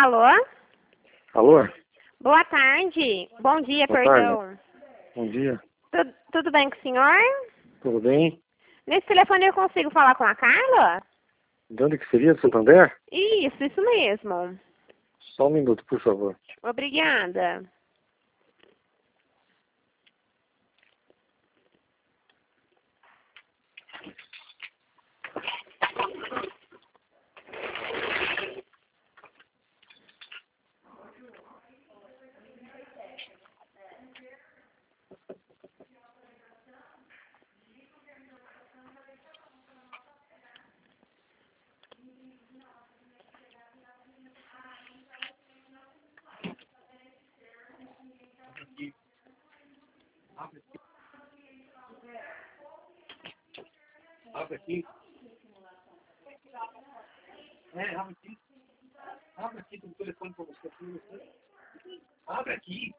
Alô? Alô? Boa tarde. Bom dia, Boa perdão. tarde. Bom dia. Tudo bem com o senhor? Tudo bem? Nesse telefone eu consigo falar com a Carla? De onde que seria? Do Santander? Isso mesmo. Só um minuto, por favor. Obrigada. Abre aqui. Abre aqui. Abre aqui, tem um telefone para você. Abre aqui.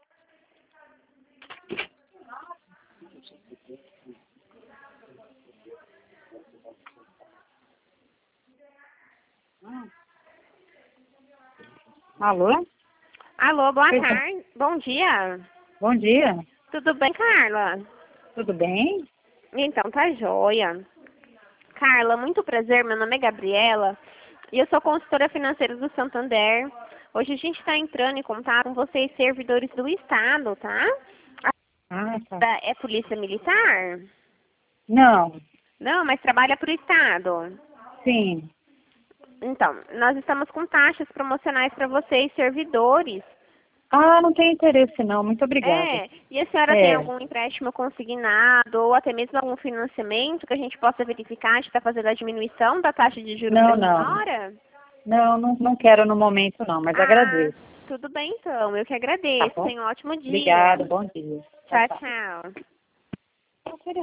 Alô? Alô, boa tarde. Bom dia. Bom dia. Tudo bem, Carla? Tudo bem? Então, tá joia. Carla, muito prazer. Meu nome é Gabriela e eu sou consultora financeira do Santander. Hoje a gente está entrando em contato com vocês, servidores do Estado, tá? Ah, tá. É polícia militar? Não. Não, mas trabalha para o Estado. Sim. Então, nós estamos com taxas promocionais para vocês, servidores. Ah, não tenho interesse não. Muito obrigada. E a senhora tem É. algum empréstimo consignado ou até mesmo algum financiamento que a gente possa verificar que está fazendo a diminuição da taxa de juros Não, da não. senhora? Não quero no momento não, mas agradeço. Tudo bem então, eu que agradeço. Tá bom? Tenha um ótimo dia. Obrigada, bom dia. Tchau, tchau.